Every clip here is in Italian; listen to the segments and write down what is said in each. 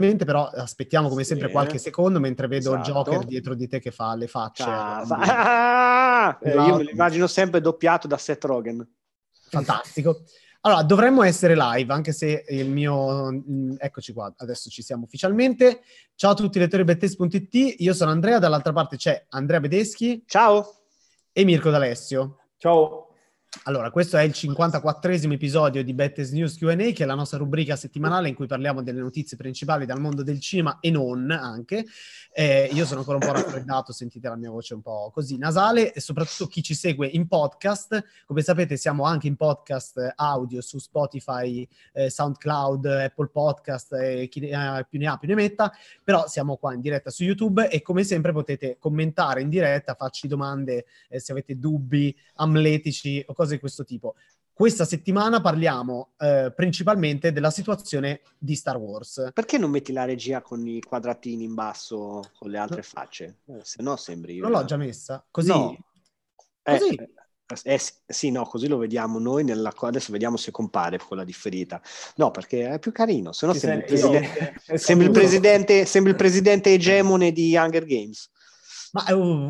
però aspettiamo come sempre qualche secondo mentre vedo il Joker dietro di te che fa le facce. Io me lo immagino sempre doppiato da Seth Rogen. Fantastico. Allora, dovremmo essere live, anche se il mio... Eccoci qua, adesso ci siamo ufficialmente. Ciao a tutti i lettori Bettes.it, io sono Andrea, dall'altra parte c'è Andrea Bedeschi. Ciao. E Mirko D'Alessio. Ciao. Allora, questo è il 54esimo episodio di Bettes News Q&A, che è la nostra rubrica settimanale in cui parliamo delle notizie principali dal mondo del cinema e non anche. Io sono ancora un po' raffreddato, sentite la mia voce un po' così nasale, e soprattutto chi ci segue in podcast. Come sapete siamo anche in podcast audio su Spotify, SoundCloud, Apple Podcast, chi più ne ha più ne metta, però siamo qua in diretta su YouTube e come sempre potete commentare in diretta, farci domande se avete dubbi amletici o cose di questo tipo. Questa settimana parliamo principalmente della situazione di Star Wars. Perché non metti la regia con i quadratini in basso con le altre facce? Se no sembri... Non l'ho già messa? Così? No. Così? Sì, no, così lo vediamo noi. Adesso vediamo se compare con la differita. No, perché è più carino. Se no sembri il presidente egemone di Hunger Games. Ma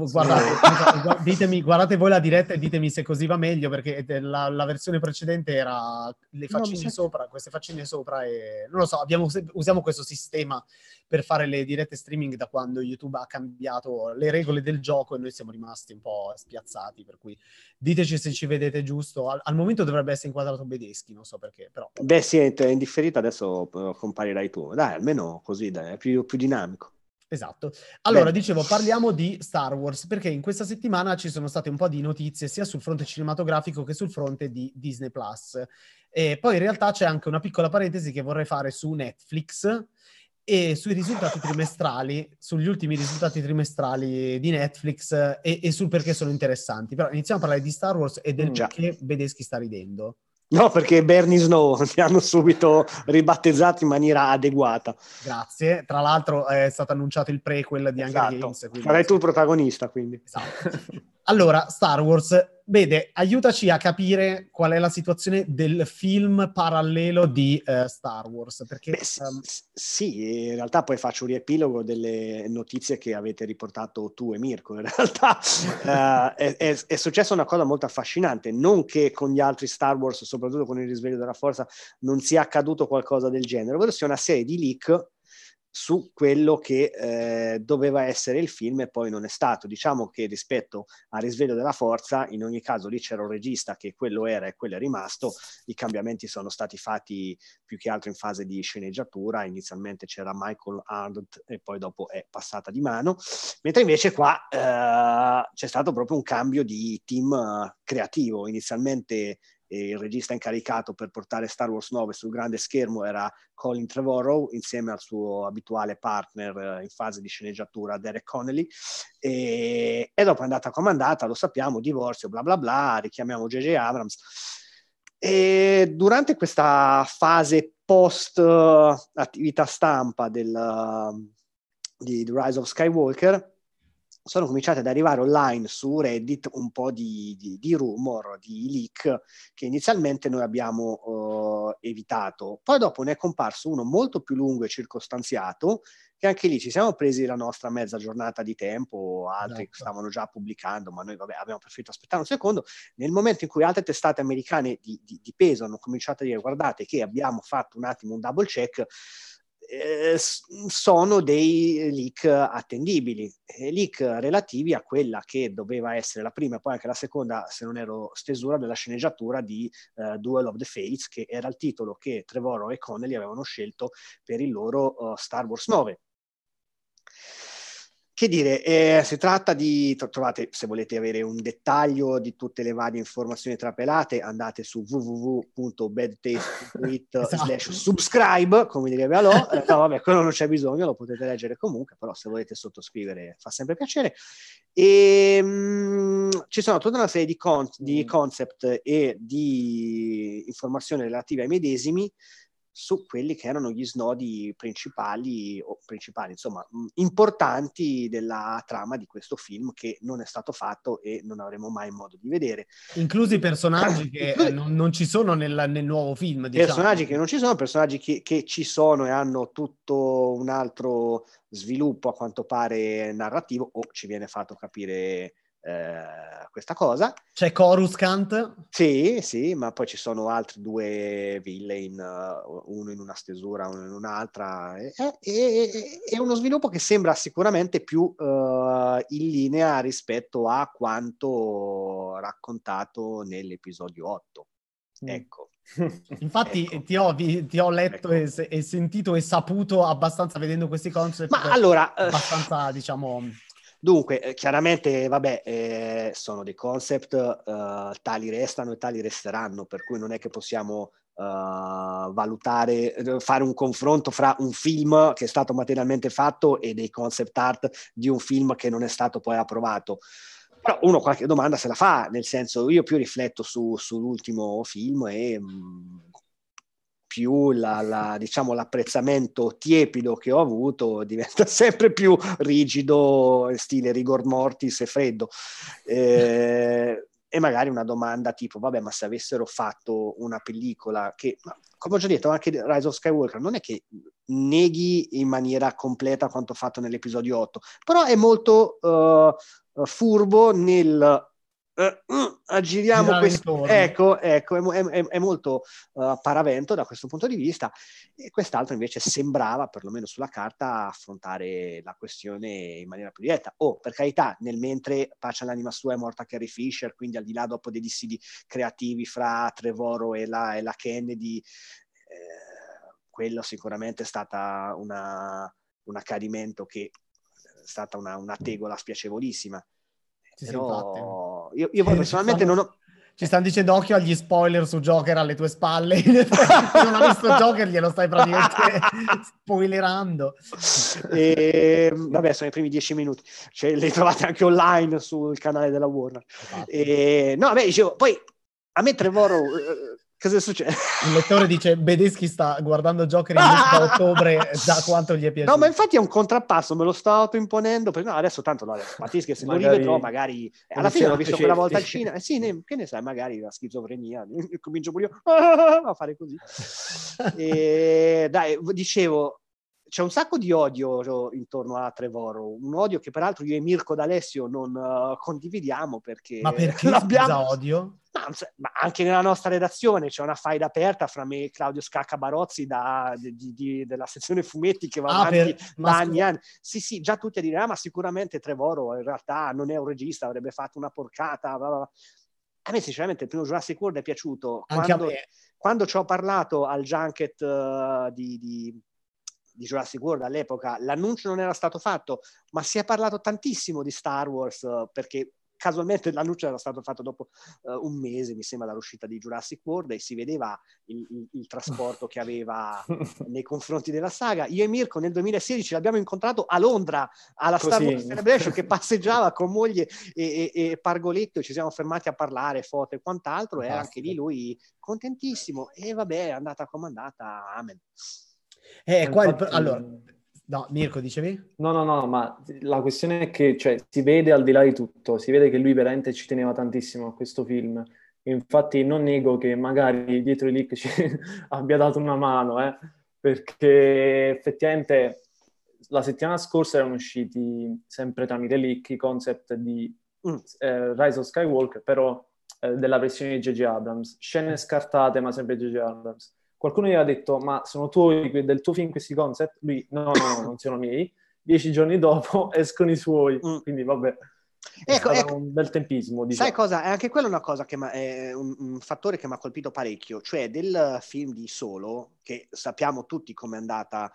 guardate voi la diretta e ditemi se così va meglio, perché la versione precedente era le faccine sopra, queste faccine sopra, e non lo so, usiamo questo sistema per fare le dirette streaming da quando YouTube ha cambiato le regole del gioco e noi siamo rimasti un po' spiazzati, per cui diteci se ci vedete giusto. Al momento dovrebbe essere inquadrato Bedeschi, non so perché, però. Beh sì, è indifferita, adesso comparirai tu. Dai, almeno così, dai, è più dinamico. Esatto. Allora, dicevo, parliamo di Star Wars, perché in questa settimana ci sono state un po' di notizie sia sul fronte cinematografico che sul fronte di Disney+. E poi in realtà c'è anche una piccola parentesi che vorrei fare su Netflix e sui risultati trimestrali, sugli ultimi risultati trimestrali di Netflix e sul perché sono interessanti. Però iniziamo a parlare di Star Wars e del perché Bedeschi sta ridendo. No, perché Bernie Snow mi hanno subito ribattezzato in maniera adeguata. Grazie. Tra l'altro è stato annunciato il prequel di Hunger Games. Sarai tu il protagonista, quindi. Esatto. Allora, Star Wars, aiutaci a capire qual è la situazione del film parallelo di Star Wars. Perché, sì, in realtà poi faccio un riepilogo delle notizie che avete riportato tu e Mirko. In realtà è successa una cosa molto affascinante, non che con gli altri Star Wars, soprattutto con il risveglio della Forza, non sia accaduto qualcosa del genere, ovvero sia una serie di leak su quello che doveva essere il film e poi non è stato. Diciamo che rispetto al risveglio della Forza, in ogni caso lì c'era un regista che quello era e quello è rimasto. I cambiamenti sono stati fatti più che altro in fase di sceneggiatura. Inizialmente c'era Michael Arndt e poi dopo è passata di mano, mentre invece qua c'è stato proprio un cambio di team creativo. Inizialmente il regista incaricato per portare Star Wars 9 sul grande schermo era Colin Trevorrow, insieme al suo abituale partner in fase di sceneggiatura Derek Connolly, e dopo è andata come è andata, lo sappiamo, divorzio, bla bla bla, richiamiamo J.J. Abrams. E durante questa fase post attività stampa di The Rise of Skywalker sono cominciati ad arrivare online su Reddit un po' di rumor, di leak che inizialmente noi abbiamo evitato. Poi dopo ne è comparso uno molto più lungo e circostanziato, che anche lì ci siamo presi la nostra mezza giornata di tempo, altri stavano già pubblicando, ma noi abbiamo preferito aspettare un secondo. Nel momento in cui altre testate americane di peso hanno cominciato a dire guardate che abbiamo fatto un attimo un double check, sono dei leak attendibili, leak relativi a quella che doveva essere la prima e poi anche la seconda, se non ero stesura, della sceneggiatura di Duel of the Fates, che era il titolo che Trevorrow e Connelly avevano scelto per il loro Star Wars 9. Che dire, si tratta di, trovate, se volete avere un dettaglio di tutte le varie informazioni trapelate, andate su www.badtaste.it/subscribe, come direbbe Alò. No, vabbè, quello non c'è bisogno, lo potete leggere comunque, però se volete sottoscrivere fa sempre piacere. E ci sono tutta una serie di concept e di informazioni relative ai medesimi su quelli che erano gli snodi principali, insomma, importanti della trama di questo film, che non è stato fatto e non avremo mai modo di vedere. Inclusi personaggi che non ci sono nel nuovo film, diciamo. Personaggi che non ci sono, personaggi che ci sono e hanno tutto un altro sviluppo, a quanto pare, narrativo, o ci viene fatto capire questa cosa. C'è Coruscant. Sì, ma poi ci sono altri due villain, uno in una stesura, uno in un'altra. È uno sviluppo che sembra sicuramente più in linea rispetto a quanto raccontato nell'episodio 8. Ecco. Infatti ecco. ti ho letto e sentito e saputo abbastanza vedendo questi concept. Ma allora, abbastanza, diciamo... Dunque, chiaramente, vabbè, sono dei concept, tali restano e tali resteranno, per cui non è che possiamo valutare, fare un confronto fra un film che è stato materialmente fatto e dei concept art di un film che non è stato poi approvato. Però uno qualche domanda se la fa, nel senso, io più rifletto sull'ultimo film e più diciamo, l'apprezzamento tiepido che ho avuto diventa sempre più rigido, stile rigor mortis e freddo. E magari una domanda tipo, vabbè, ma se avessero fatto una pellicola che, come ho già detto, anche Rise of Skywalker non è che neghi in maniera completa quanto fatto nell'episodio 8, però è molto furbo nel aggiriamo questo, ecco, è molto paravento da questo punto di vista, e quest'altro invece sembrava, perlomeno sulla carta, affrontare la questione in maniera più diretta. Per carità, nel mentre, pace all'anima sua, è morta Carrie Fisher, quindi al di là dopo dei dissidi creativi fra Trevorrow e la Kennedy, quello sicuramente è stata un accadimento che è stata una tegola spiacevolissima. Però io poi personalmente non ho... Ci stanno dicendo occhio agli spoiler su Joker alle tue spalle. In effetti, se non ha visto Joker glielo stai praticamente spoilerando. Vabbè, sono i primi 10 minuti. Cioè, le trovate anche online sul canale della Warner. No, beh, dicevo, poi a me Trevorrow... cosa succede? Il lettore dice Bedeschi sta guardando Joker in da ottobre, da quanto gli è piaciuto. No, ma infatti è un contrappasso, me lo sto autoimponendo, perché no, adesso tanto no, Patischi, se magari, lo rivedrò, magari alla fine l'ho visto quella volta al cinema, sì, che ne sai, magari la schizofrenia, comincio pure io a fare così. Dai, dicevo, c'è un sacco di odio intorno a Trevorrow, un odio che peraltro io e Mirko D'Alessio non condividiamo, perché... Ma perché l'abbiamo odio? Ma anche nella nostra redazione c'è una faida aperta fra me e Claudio Scacca Barozzi della sezione fumetti che va avanti da anni. Sì, già tutti a dire ma sicuramente Trevorrow in realtà non è un regista, avrebbe fatto una porcata. A me sinceramente il primo Jurassic World è piaciuto. Quando ci ho parlato al junket di Jurassic World all'epoca, l'annuncio non era stato fatto, ma si è parlato tantissimo di Star Wars, perché casualmente l'annuncio era stato fatto dopo un mese, mi sembra, dall'uscita di Jurassic World, e si vedeva il trasporto che aveva nei confronti della saga. Io e Mirko nel 2016 l'abbiamo incontrato a Londra, alla Star Wars Celebration, che passeggiava con moglie e Pargoletto, ci siamo fermati a parlare, foto e quant'altro, e anche lì lui contentissimo, e vabbè, è andata come è andata, amen. Allora... No, Mirko, dicevi? No, ma la questione è che, cioè, si vede al di là di tutto, si vede che lui veramente ci teneva tantissimo a questo film. Infatti non nego che magari dietro i leak ci abbia dato una mano, perché effettivamente la settimana scorsa erano usciti sempre tramite leak i concept di Rise of Skywalker, però della versione di J.J. Abrams, scene scartate ma sempre J.J. Abrams. Qualcuno gli ha detto, ma sono del tuo film questi concept? Lui, no, non sono miei. 10 giorni dopo escono i suoi, quindi vabbè. Ecco, un bel tempismo, diciamo. Sai cosa? È anche quella una cosa che è un fattore che mi ha colpito parecchio, cioè del film di Solo, che sappiamo tutti com'è andata.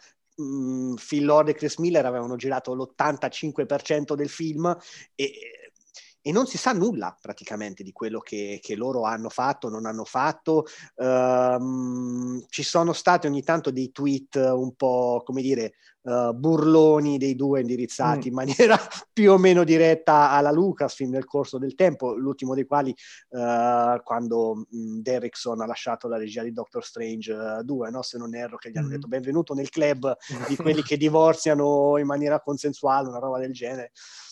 Phil Lord e Chris Miller avevano girato l'85% del film, e e non si sa nulla praticamente di quello che loro hanno fatto, non hanno fatto. Ci sono stati ogni tanto dei tweet un po', come dire, burloni dei due indirizzati in maniera più o meno diretta alla Lucasfilm nel corso del tempo, l'ultimo dei quali quando Derrickson ha lasciato la regia di Doctor Strange 2, no? Se non erro, che gli hanno detto benvenuto nel club di quelli che divorziano in maniera consensuale, una roba del genere.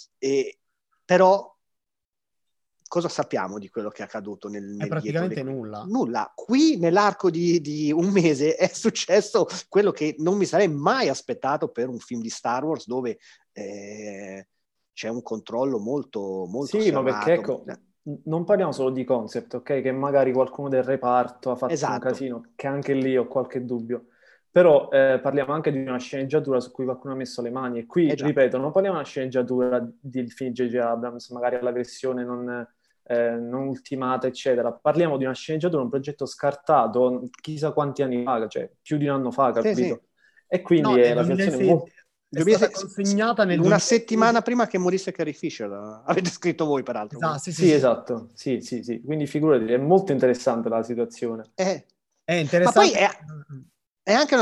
Però cosa sappiamo di quello che è accaduto nel praticamente nulla. Nulla. Qui nell'arco di un mese è successo quello che non mi sarei mai aspettato per un film di Star Wars, dove c'è un controllo molto, molto sì, serrato. ma perché ecco, non parliamo solo di concept, ok? Che magari qualcuno del reparto ha fatto un casino, che anche lì ho qualche dubbio. Però parliamo anche di una sceneggiatura su cui qualcuno ha messo le mani. E qui, ripeto, non parliamo di una sceneggiatura del film J.J. Abrams, magari alla versione non ultimata, eccetera. Parliamo di una sceneggiatura, un progetto scartato chissà quanti anni fa, cioè più di un anno fa, capito? Sì. E quindi è la situazione molto... È stata consegnata nel una settimana prima che morisse Carrie Fisher, avete scritto voi peraltro. Esatto, sì, esatto, sì. Quindi figurati, è molto interessante la situazione. È interessante. Ma poi è anche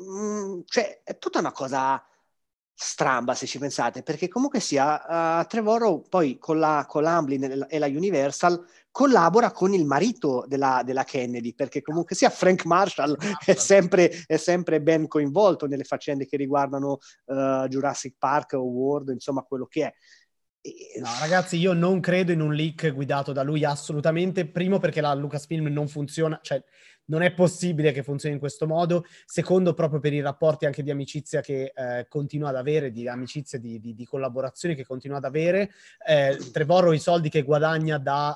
cioè è tutta una cosa stramba se ci pensate, perché comunque sia Trevorrow poi con l'Amblin e la Universal collabora con il marito della Kennedy, perché comunque sia Frank Marshall è sempre ben coinvolto nelle faccende che riguardano Jurassic Park o World, insomma quello che è. No, ragazzi, io non credo in un leak guidato da lui assolutamente. Primo, perché la Lucasfilm non funziona, cioè non è possibile che funzioni in questo modo. Secondo, proprio per i rapporti anche di amicizia che continua ad avere, di amicizia, di collaborazioni che continua ad avere. Trevorrow i soldi che guadagna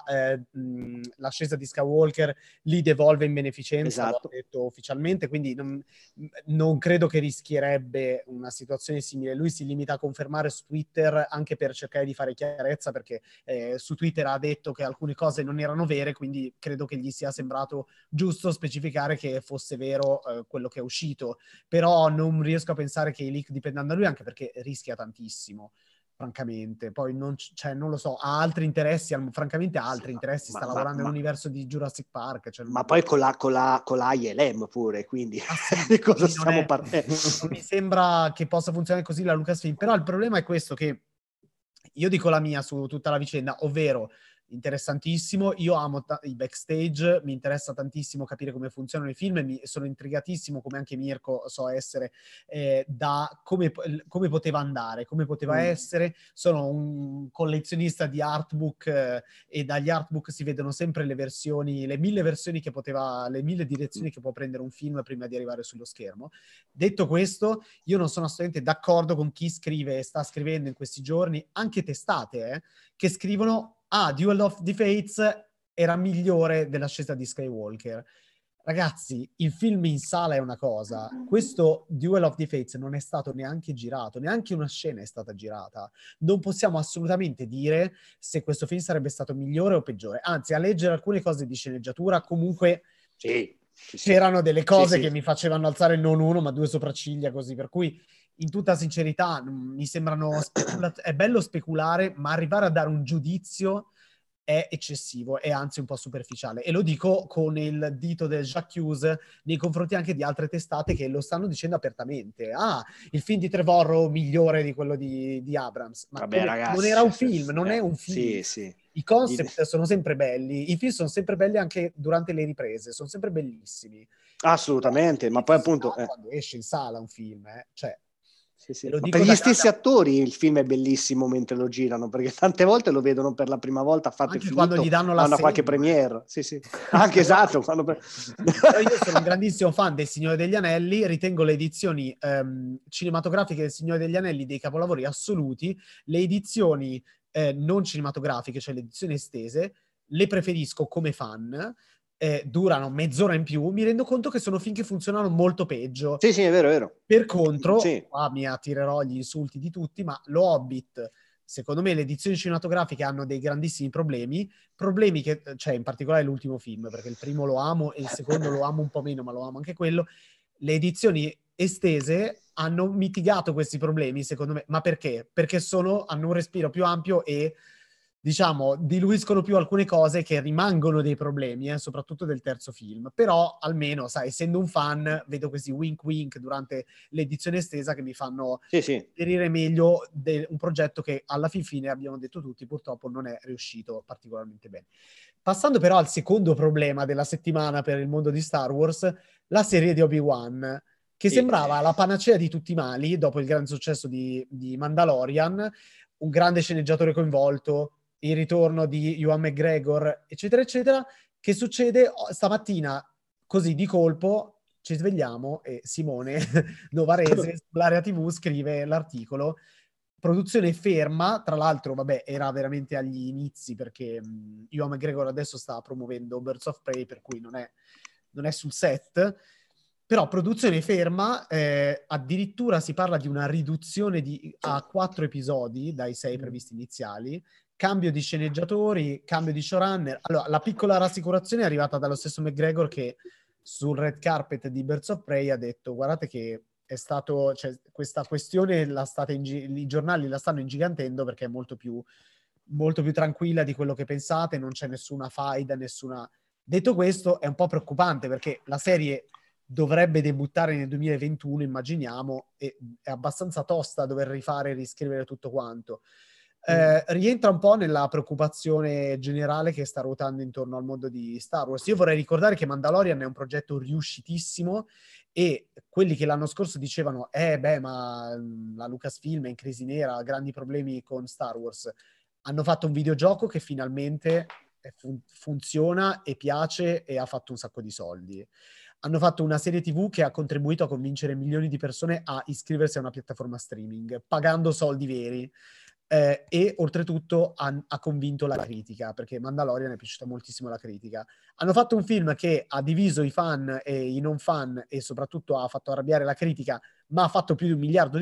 dall'ascesa di Skywalker li devolve in beneficenza, l'ho detto ufficialmente, quindi non credo che rischierebbe una situazione simile. Lui si limita a confermare su Twitter anche per cercare di fare chiarezza, perché su Twitter ha detto che alcune cose non erano vere, quindi credo che gli sia sembrato giusto specificare che fosse vero quello che è uscito, però non riesco a pensare che i leak dipendano da lui, anche perché rischia tantissimo, francamente. Poi non lo so, ha altri interessi, francamente ha altri interessi, sta lavorando nell'universo di Jurassic Park. Cioè, ma poi con la ILM pure, quindi di cosa stiamo parlando? Non mi sembra che possa funzionare così la Lucasfilm, però il problema è questo, che io dico la mia su tutta la vicenda, ovvero interessantissimo, io amo i backstage, mi interessa tantissimo capire come funzionano i film, e sono intrigatissimo, come anche Mirko so essere, da come poteva andare, come poteva essere. Sono un collezionista di artbook e dagli artbook si vedono sempre le versioni, le 1000 versioni che poteva, le 1000 direzioni che può prendere un film prima di arrivare sullo schermo. Detto questo, io non sono assolutamente d'accordo con chi scrive e sta scrivendo in questi giorni, anche testate, che scrivono Duel of the Fates era migliore dell'ascesa di Skywalker. Ragazzi, il film in sala è una cosa, questo Duel of the Fates non è stato neanche girato, neanche una scena è stata girata. Non possiamo assolutamente dire se questo film sarebbe stato migliore o peggiore. Anzi, a leggere alcune cose di sceneggiatura, comunque c'erano delle cose che mi facevano alzare non uno, ma due sopracciglia, così, per cui in tutta sincerità mi sembrano è bello speculare, ma arrivare a dare un giudizio è eccessivo, è anzi un po' superficiale, e lo dico con il dito del J'accuse nei confronti anche di altre testate che lo stanno dicendo apertamente. Il film di Trevorrow migliore di quello di Abrams, ma vabbè, ragazzi, non era un film, non è un film. Sì. I concept sono sempre belli, i film sono sempre belli anche durante le riprese, sono sempre bellissimi. Assolutamente, ma poi appunto quando esce in sala un film, cioè ma per gli stessi attori il film è bellissimo mentre lo girano, perché tante volte lo vedono per la prima volta fatto e finito, quando gli danno la qualche premiere. Sì. Anche esatto. Io sono un grandissimo fan del Signore degli Anelli, ritengo le edizioni cinematografiche del Signore degli Anelli dei capolavori assoluti. Le edizioni non cinematografiche, cioè le edizioni estese, le preferisco come fan. Durano mezz'ora in più, mi rendo conto che sono film che funzionano molto peggio. Sì, è vero. Per contro, qua mi attirerò gli insulti di tutti, ma lo Hobbit, secondo me le edizioni cinematografiche hanno dei grandissimi problemi che, cioè in particolare l'ultimo film, perché il primo lo amo e il secondo lo amo un po' meno, ma lo amo anche quello. Le edizioni estese hanno mitigato questi problemi, secondo me. Ma perché? Perché hanno un respiro più ampio e diciamo, diluiscono più alcune cose che rimangono dei problemi, soprattutto del terzo film. Però, almeno, sai, essendo un fan, vedo questi wink wink durante l'edizione estesa che mi fanno inserire meglio un progetto che alla fine, abbiamo detto tutti, purtroppo non è riuscito particolarmente bene. Passando però al secondo problema della settimana per il mondo di Star Wars, la serie di Obi-Wan, che sembrava la panacea di tutti i mali dopo il gran successo di Mandalorian, un grande sceneggiatore coinvolto, il ritorno di Ewan McGregor, eccetera, eccetera. Che succede stamattina, così di colpo, ci svegliamo e Simone Novarese, sull'Area TV, scrive l'articolo. Produzione ferma, tra l'altro, vabbè, era veramente agli inizi perché Ewan McGregor adesso sta promuovendo Birds of Prey, per cui non è sul set. Però produzione ferma, addirittura si parla di una riduzione a 4 episodi dai 6 previsti iniziali, cambio di sceneggiatori, cambio di showrunner. Allora, la piccola rassicurazione è arrivata dallo stesso McGregor che sul red carpet di Birds of Prey ha detto: guardate che è stato, cioè, questa questione i giornali la stanno ingigantendo perché è molto più tranquilla di quello che pensate, non c'è nessuna faida, nessuna... Detto questo, è un po' preoccupante perché la serie dovrebbe debuttare nel 2021, immaginiamo, e è abbastanza tosta dover rifare e riscrivere tutto quanto. Rientra un po' nella preoccupazione generale che sta ruotando intorno al mondo di Star Wars. Io vorrei ricordare che Mandalorian è un progetto riuscitissimo e quelli che l'anno scorso dicevano ma la Lucasfilm è in crisi nera, ha grandi problemi con Star Wars, hanno fatto un videogioco che finalmente funziona e piace e ha fatto un sacco di soldi. Hanno fatto una serie TV che ha contribuito a convincere milioni di persone a iscriversi a una piattaforma streaming, pagando soldi veri. E oltretutto ha convinto la critica, perché Mandalorian è piaciuta moltissimo la critica. Hanno fatto un film che ha diviso i fan e i non fan e soprattutto ha fatto arrabbiare la critica, ma ha fatto più di $1 miliardo.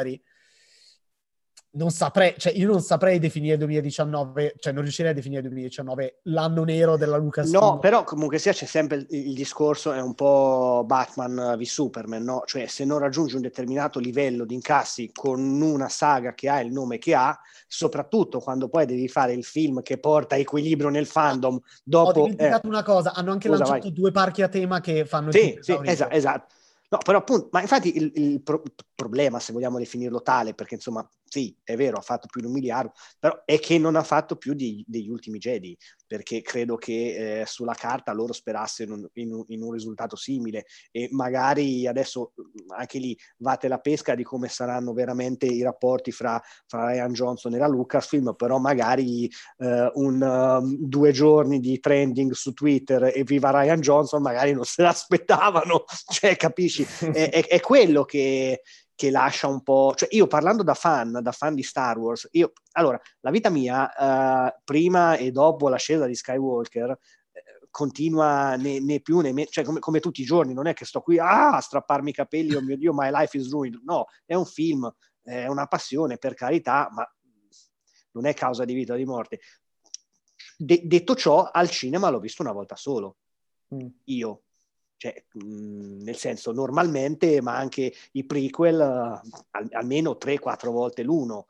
Non saprei, cioè io non saprei definire il 2019, cioè non riuscirei a definire il 2019 l'anno nero della Lucasfilm. No, però comunque sia c'è sempre il discorso, è un po' Batman v Superman, no? Cioè se non raggiungi un determinato livello di incassi con una saga che ha il nome che ha, soprattutto quando poi devi fare il film che porta equilibrio nel fandom, dopo... Ho dimenticato una cosa, hanno anche lanciato 2 parchi a tema che fanno il film esaurito. Esatto. No, però appunto, ma infatti il problema, se vogliamo definirlo tale, perché insomma, sì, è vero, ha fatto più di $1 miliardo, però è che non ha fatto più degli ultimi Jedi, perché credo che sulla carta loro sperassero in un risultato simile e magari adesso anche lì vate la pesca di come saranno veramente i rapporti fra Rian Johnson e la Lucasfilm, però magari 2 giorni di trending su Twitter e viva Rian Johnson magari non se l'aspettavano, cioè capisci? È quello che lascia un po', cioè io parlando da fan di Star Wars, allora la vita mia prima e dopo l'ascesa di Skywalker continua né più né meno, cioè come tutti i giorni, non è che sto qui a strapparmi i capelli, oh mio Dio, my life is ruined, no, è un film, è una passione, per carità, ma non è causa di vita o di morte. Detto ciò, al cinema l'ho visto una volta solo, io. Cioè, nel senso, normalmente, ma anche i prequel, almeno 3-4 volte l'uno.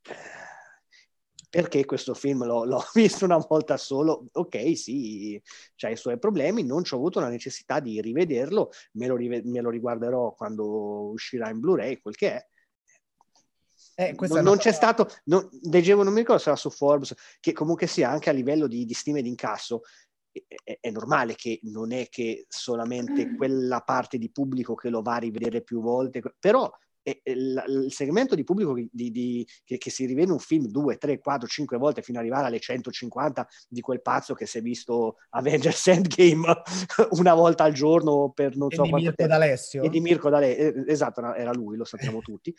Perché questo film l'ho visto una volta solo? Ok, sì, c'ha i suoi problemi, non c'ho avuto la necessità di rivederlo, me lo riguarderò quando uscirà in Blu-ray, quel che è. Non c'è stato, leggevo, non mi ricordo se era su Forbes, che comunque sia anche a livello di stime di incasso, è normale che non è che solamente quella parte di pubblico che lo va a rivedere più volte, però il segmento di pubblico che si rivede un film 2, 3, 4, 5 volte fino ad arrivare alle 150 di quel pazzo che si è visto Avengers Endgame una volta al giorno per non so quanto tempo. D'Alessio? E di Mirko D'Alessio, esatto, era lui, lo sappiamo tutti.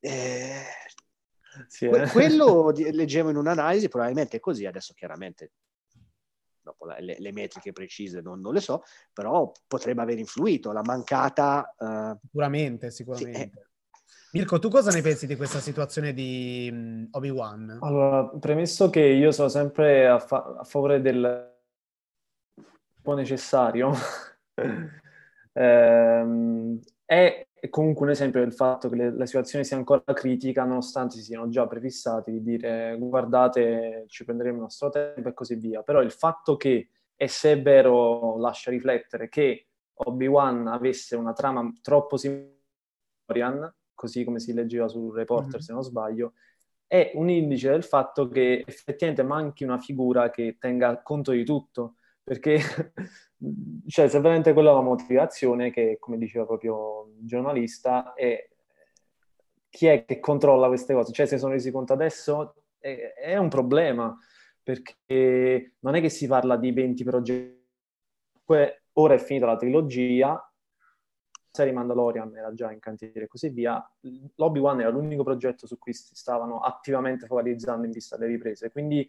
Quello leggevo in un'analisi, probabilmente è così, adesso chiaramente dopo le metriche precise non le so, però potrebbe aver influito la mancata sicuramente sì, Mirko, tu cosa ne pensi di questa situazione di Obi-Wan? Allora, premesso che io sono sempre a favore del po' necessario, è è comunque un esempio del fatto che la situazione sia ancora critica, nonostante si siano già prefissati di dire guardate, ci prenderemo il nostro tempo e così via. Però il fatto che, e se è vero, lascia riflettere, che Obi-Wan avesse una trama troppo simile a Mandalorian, così come si leggeva sul Reporter, se non sbaglio, è un indice del fatto che effettivamente manchi una figura che tenga conto di tutto, perché cioè, se veramente quella è la motivazione, che come diceva proprio il giornalista, è chi è che controlla queste cose? Cioè, se sono resi conto adesso è un problema, perché non è che si parla di 20 progetti, ora è finita la trilogia, la serie Mandalorian era già in cantiere e così via, l'Obi-Wan era l'unico progetto su cui si stavano attivamente focalizzando in vista delle riprese, quindi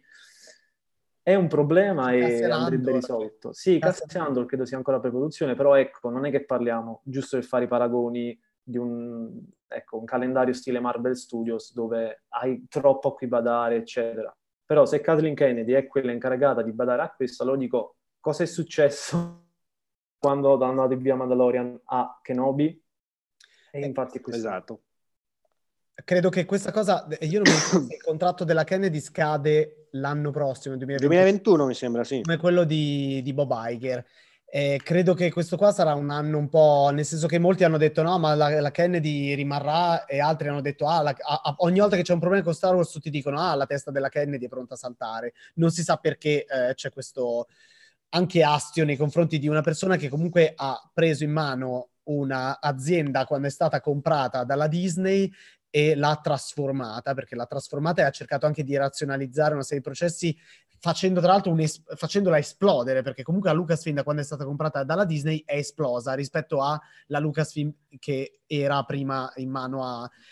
è un problema e Cassian andrebbe Andor. risolto. Sì, Cassian Cassian Andor credo sia ancora pre-produzione, però ecco, non è che parliamo, giusto per fare i paragoni, di un calendario stile Marvel Studios dove hai troppo a cui badare, eccetera. Però se Kathleen Kennedy è quella incaricata di badare a questo, allora dico, cosa è successo quando hanno dato via Mandalorian a Kenobi? E infatti è questo. Esatto. Credo che questa cosa, io non mi ricordo se il contratto della Kennedy scade l'anno prossimo, 2021 mi sembra, sì. come quello di Bob Iger. Credo che questo qua sarà un anno un po', nel senso che molti hanno detto no, ma la Kennedy rimarrà, e altri hanno detto ogni volta che c'è un problema con Star Wars tutti dicono la testa della Kennedy è pronta a saltare. Non si sa perché c'è questo anche astio nei confronti di una persona che comunque ha preso in mano un'azienda quando è stata comprata dalla Disney e l'ha trasformata, perché l'ha trasformata e ha cercato anche di razionalizzare una serie di processi facendo tra l'altro facendola esplodere, perché comunque la Lucasfilm da quando è stata comprata dalla Disney è esplosa rispetto alla Lucasfilm che era prima in mano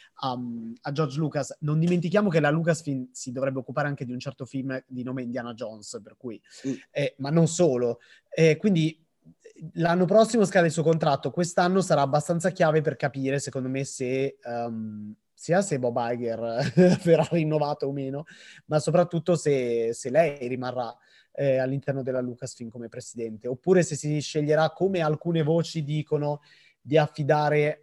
a George Lucas. Non dimentichiamo che la Lucasfilm si dovrebbe occupare anche di un certo film di nome Indiana Jones, per cui, ma non solo. Quindi l'anno prossimo scade il suo contratto, quest'anno sarà abbastanza chiave per capire, secondo me, sia se Bob Iger verrà rinnovato o meno, ma soprattutto se lei rimarrà all'interno della Lucasfilm come presidente, oppure se si sceglierà, come alcune voci dicono, di affidare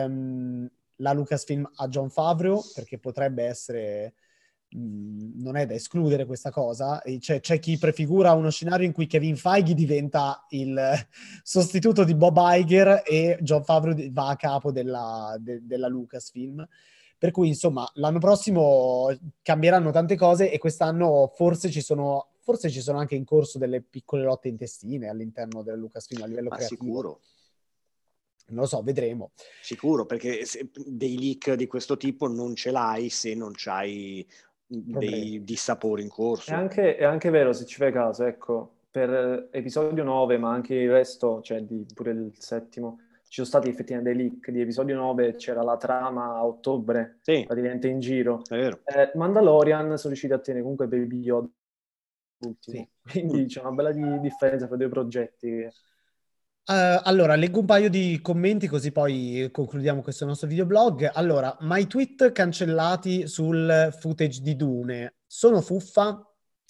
la Lucasfilm a Jon Favreau, perché potrebbe essere... non è da escludere questa cosa. C'è chi prefigura uno scenario in cui Kevin Feige diventa il sostituto di Bob Iger e Jon Favreau va a capo della Lucasfilm. Per cui, insomma, l'anno prossimo cambieranno tante cose e quest'anno forse ci sono anche in corso delle piccole lotte intestine all'interno della Lucasfilm a livello creativo. Sicuro. Non lo so, vedremo. Sicuro, perché dei leak di questo tipo non ce l'hai se non c'hai dei dissapori in corso. È anche vero, se ci fai caso, ecco, per episodio 9, ma anche il resto, cioè pure il settimo, ci sono stati effettivamente dei leak. Di episodio 9 c'era la trama a ottobre, sì, praticamente in giro. È vero. Mandalorian sono riusciti a tenere comunque Baby Yoda ultimo. Sì. Quindi c'è una bella differenza tra i due progetti. Allora, leggo un paio di commenti così poi concludiamo questo nostro videoblog. Allora, my tweet cancellati sul footage di Dune sono fuffa?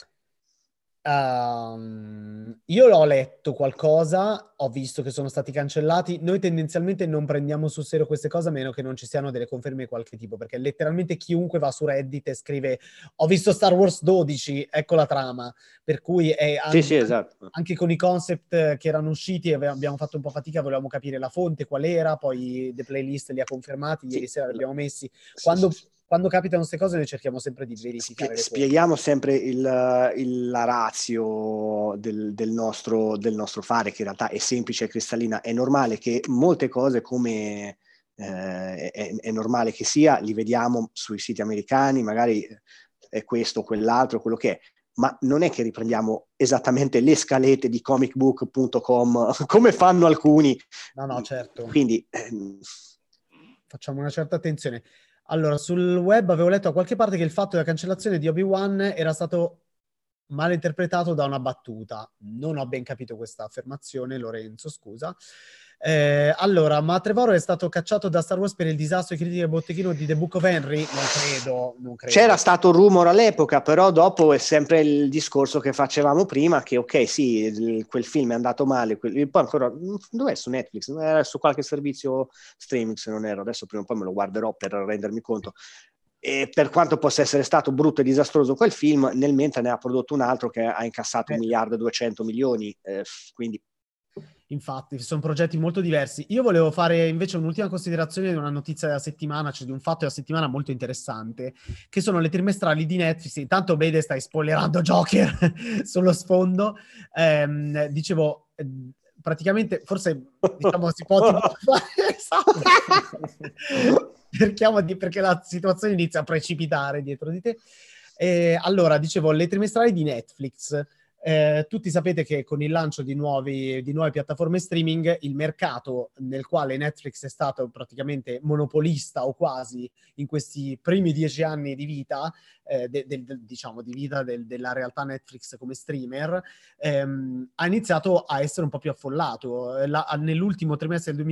Io l'ho letto qualcosa, ho visto che sono stati cancellati. Noi tendenzialmente non prendiamo sul serio queste cose a meno che non ci siano delle conferme di qualche tipo, perché letteralmente chiunque va su Reddit e scrive ho visto Star Wars 12, ecco la trama, per cui è anche, sì, esatto. Anche con i concept che erano usciti abbiamo fatto un po' fatica, volevamo capire la fonte qual era, poi The Playlist li ha confermati, ieri sera li abbiamo messi. Quando capitano queste cose noi cerchiamo sempre di verificare le spieghiamo sempre la ratio del nostro fare, che in realtà è semplice e cristallina. È normale che molte cose, come è normale che sia, li vediamo sui siti americani, magari è questo, quell'altro, quello che è, ma non è che riprendiamo esattamente le scalette di comicbook.com come fanno alcuni. No, certo. Quindi facciamo una certa attenzione. Allora, sul web avevo letto a qualche parte che il fatto della cancellazione di Obi-Wan era stato malinterpretato da una battuta. Non ho ben capito questa affermazione, Lorenzo, scusa. Allora, ma Trevorrow è stato cacciato da Star Wars per il disastro di critica del botteghino di The Book of Henry? Non credo. C'era stato un rumore all'epoca, però dopo è sempre il discorso che facevamo prima, che ok, sì, quel film è andato male, poi ancora, dov'è su Netflix? Era su qualche servizio streaming, se non ero, adesso prima o poi me lo guarderò per rendermi conto. E per quanto possa essere stato brutto e disastroso quel film, nel mentre ne ha prodotto un altro che ha incassato 1.200.000.000, quindi infatti, sono progetti molto diversi. Io volevo fare invece un'ultima considerazione di una notizia della settimana, cioè di un fatto della settimana molto interessante, che sono le trimestrali di Netflix. Intanto, Bede, stai spoilerando Joker sullo sfondo. Dicevo, praticamente, forse, diciamo, si può tipo fare... perché la situazione inizia a precipitare dietro di te. Allora, dicevo, le trimestrali di Netflix... tutti sapete che con il lancio di nuove piattaforme streaming, il mercato nel quale Netflix è stato praticamente monopolista o quasi in questi primi 10 anni di vita, diciamo di vita della realtà Netflix come streamer, ha iniziato a essere un po' più affollato. Nell'ultimo trimestre del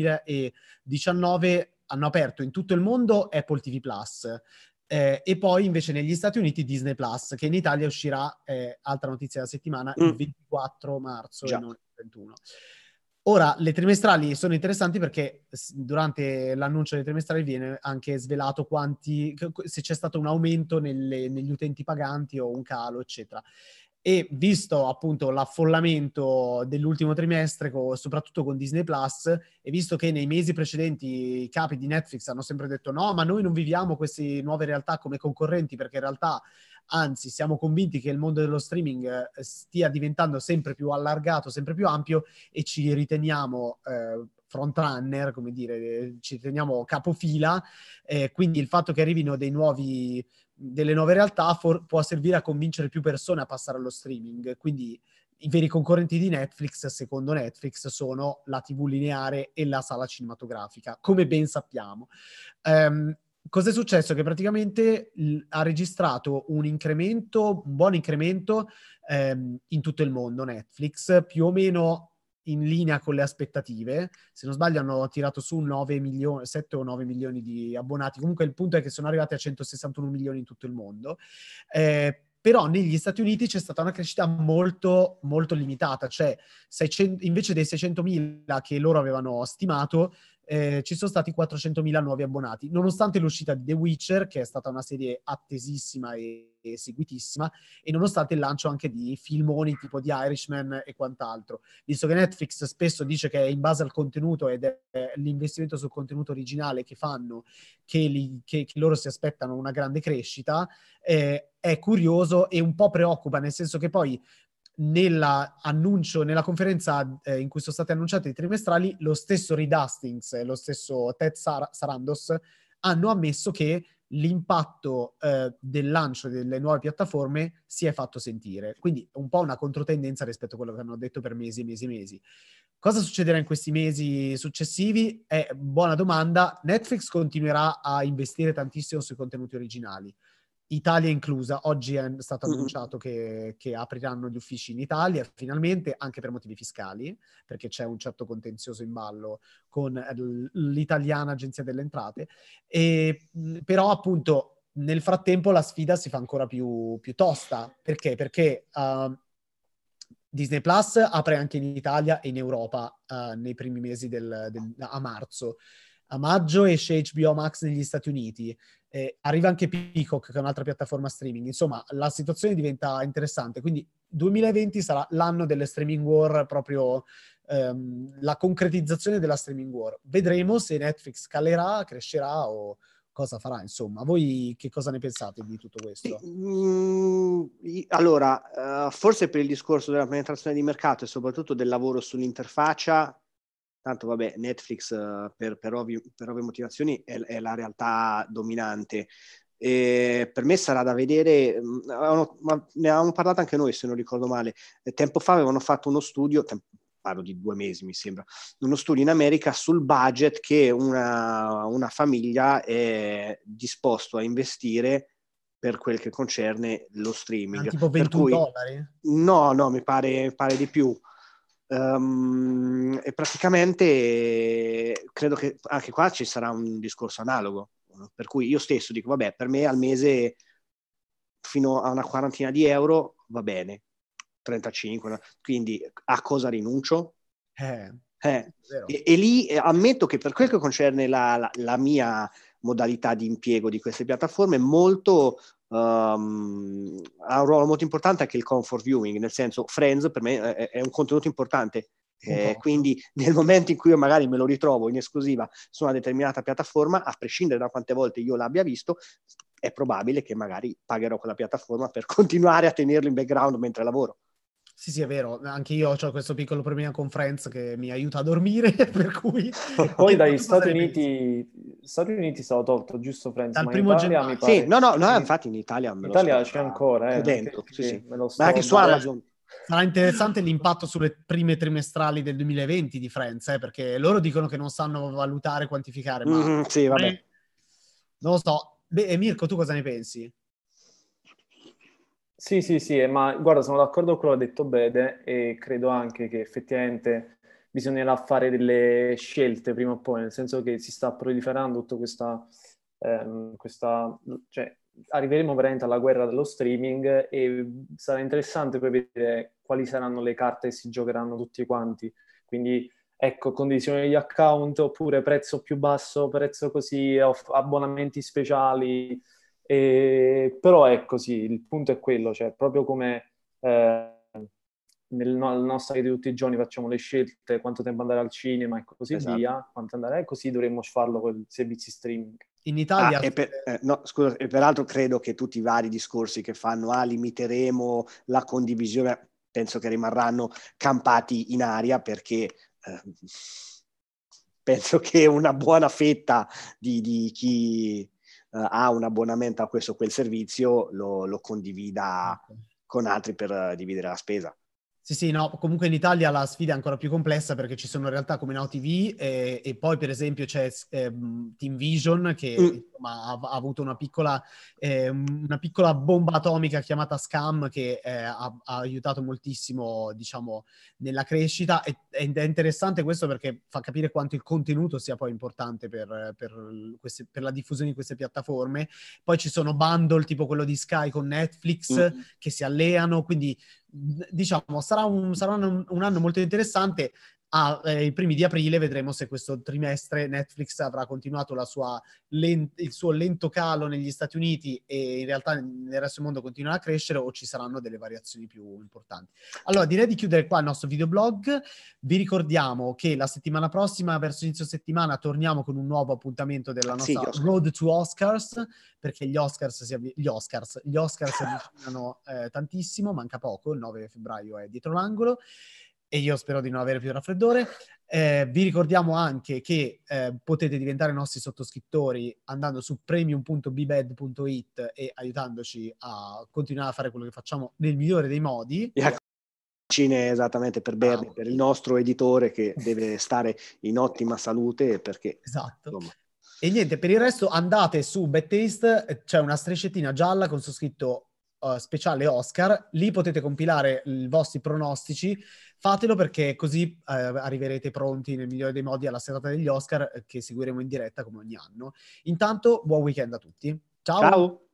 2019 hanno aperto in tutto il mondo Apple TV Plus. E poi invece negli Stati Uniti Disney Plus, che in Italia uscirà, altra notizia della settimana, il 24 marzo e non il 21. Ora, le trimestrali sono interessanti perché durante l'annuncio delle trimestrali viene anche svelato se c'è stato un aumento negli utenti paganti o un calo, eccetera. E visto appunto l'affollamento dell'ultimo trimestre, soprattutto con Disney Plus, e visto che nei mesi precedenti i capi di Netflix hanno sempre detto no, ma noi non viviamo queste nuove realtà come concorrenti, perché in realtà, anzi, siamo convinti che il mondo dello streaming stia diventando sempre più allargato, sempre più ampio, e ci riteniamo frontrunner, come dire, ci riteniamo capofila, quindi il fatto che arrivino delle nuove realtà può servire a convincere più persone a passare allo streaming. Quindi i veri concorrenti di Netflix, secondo Netflix, sono la TV lineare e la sala cinematografica, come ben sappiamo. Cos'è successo? Che praticamente ha registrato un buon incremento in tutto il mondo Netflix, più o meno in linea con le aspettative. Se non sbaglio hanno tirato su 7 o 9 milioni di abbonati. Comunque il punto è che sono arrivati a 161 milioni in tutto il mondo. Però negli Stati Uniti c'è stata una crescita molto, molto limitata, cioè invece dei 600.000 che loro avevano stimato, ci sono stati 400.000 nuovi abbonati, nonostante l'uscita di The Witcher, che è stata una serie attesissima e seguitissima, e nonostante il lancio anche di filmoni tipo di Irishman e quant'altro. Visto che Netflix spesso dice che è in base al contenuto ed è l'investimento sul contenuto originale che fanno che loro si aspettano una grande crescita, è curioso e un po' preoccupa, nel senso che poi nella conferenza in cui sono state annunciate i trimestrali, lo stesso Reed Hastings e lo stesso Ted Sarandos hanno ammesso che l'impatto del lancio delle nuove piattaforme si è fatto sentire. Quindi un po' una controtendenza rispetto a quello che hanno detto per mesi e mesi e mesi. Cosa succederà in questi mesi successivi? È buona domanda. Netflix continuerà a investire tantissimo sui contenuti originali, Italia inclusa. Oggi è stato annunciato che apriranno gli uffici in Italia finalmente, anche per motivi fiscali, perché c'è un certo contenzioso in ballo con l'italiana Agenzia delle Entrate. Però appunto nel frattempo la sfida si fa ancora più tosta. Perché? Perché Disney Plus apre anche in Italia e in Europa nei primi mesi a marzo. A maggio esce HBO Max negli Stati Uniti. Arriva anche Peacock, che è un'altra piattaforma streaming. Insomma, la situazione diventa interessante. Quindi 2020 sarà l'anno delle streaming war, proprio la concretizzazione della streaming war. Vedremo se Netflix calerà, crescerà o cosa farà. Insomma, voi che cosa ne pensate di tutto questo? Allora, forse per il discorso della penetrazione di mercato e soprattutto del lavoro sull'interfaccia, tanto vabbè, Netflix per ovvie motivazioni è la realtà dominante. Per me sarà da vedere, ne avevamo parlato anche noi, se non ricordo male. Tempo fa avevano fatto uno studio, parlo di 2 mesi mi sembra, uno studio in America sul budget che una famiglia è disposto a investire per quel che concerne lo streaming. Tipo per cui, $21? No, mi pare di più. E praticamente credo che anche qua ci sarà un discorso analogo, per cui io stesso dico, vabbè, per me al mese fino a una quarantina di euro va bene, 35, quindi a cosa rinuncio? E lì ammetto che per quel che concerne la mia modalità di impiego di queste piattaforme, molto ha un ruolo molto importante anche il comfort viewing, nel senso Friends per me è un contenuto importante, quindi nel momento in cui io magari me lo ritrovo in esclusiva su una determinata piattaforma, a prescindere da quante volte io l'abbia visto, è probabile che magari pagherò quella piattaforma per continuare a tenerlo in background mentre lavoro. Sì, è vero, anche io ho questo piccolo problema con Friends che mi aiuta a dormire, per cui... Poi dagli Stati Uniti è stato tolto, giusto Friends? Dal Ma in primo Italia gennaio. mi pare... Sì, no, infatti in Italia me in lo Italia sto c'è ancora, chiudendo, anche sì. me lo Ma anche su Amazon. Sarà interessante l'impatto sulle prime trimestrali del 2020 di Friends, perché loro dicono che non sanno valutare, quantificare, ma sì, vabbè. Non lo so. Beh, Mirko, tu cosa ne pensi? Sì, ma guarda, sono d'accordo con quello che ha detto Bede e credo anche che effettivamente bisognerà fare delle scelte prima o poi, nel senso che si sta proliferando tutta cioè arriveremo veramente alla guerra dello streaming e sarà interessante poi vedere quali saranno le carte che si giocheranno tutti quanti. Quindi ecco, condivisione di account oppure prezzo più basso, prezzo così, abbonamenti speciali. Però è così, il punto è quello, cioè proprio come nella nostra vita di tutti i giorni facciamo le scelte, quanto tempo andare al cinema e così via, quanto andare, così dovremmo farlo con i servizi streaming. In Italia... no, scusa, e peraltro credo che tutti i vari discorsi che fanno, limiteremo la condivisione, penso che rimarranno campati in aria, perché penso che una buona fetta di chi ha un abbonamento a questo o quel servizio lo condivida con altri per dividere la spesa. Sì, no, comunque in Italia la sfida è ancora più complessa perché ci sono realtà come Now TV e poi per esempio c'è Team Vision che insomma, ha avuto una piccola bomba atomica chiamata Scam che ha aiutato moltissimo, diciamo, nella crescita ed è interessante questo perché fa capire quanto il contenuto sia poi importante per la diffusione di queste piattaforme. Poi ci sono bundle tipo quello di Sky con Netflix che si alleano, quindi diciamo sarà un anno molto interessante. I primi di aprile vedremo se questo trimestre Netflix avrà continuato il suo lento calo negli Stati Uniti e in realtà nel resto del mondo continuerà a crescere o ci saranno delle variazioni più importanti. Allora direi di chiudere qua il nostro videoblog. Vi ricordiamo che la settimana prossima, verso inizio settimana, torniamo con un nuovo appuntamento della nostra Road to Oscars, perché gli Oscars si avvicinano tantissimo, manca poco, il 9 febbraio è dietro l'angolo e io spero di non avere più raffreddore. Vi ricordiamo anche che potete diventare nostri sottoscrittori andando su premium.bbed.it e aiutandoci a continuare a fare quello che facciamo nel migliore dei modi. Esattamente, per Bernie, per il nostro editore che deve stare in ottima salute perché insomma. E niente, per il resto andate su Bad Taste, c'è una strisciettina gialla con su scritto speciale Oscar, lì potete compilare i vostri pronostici, fatelo perché così arriverete pronti nel migliore dei modi alla serata degli Oscar che seguiremo in diretta come ogni anno. Intanto buon weekend a tutti, ciao!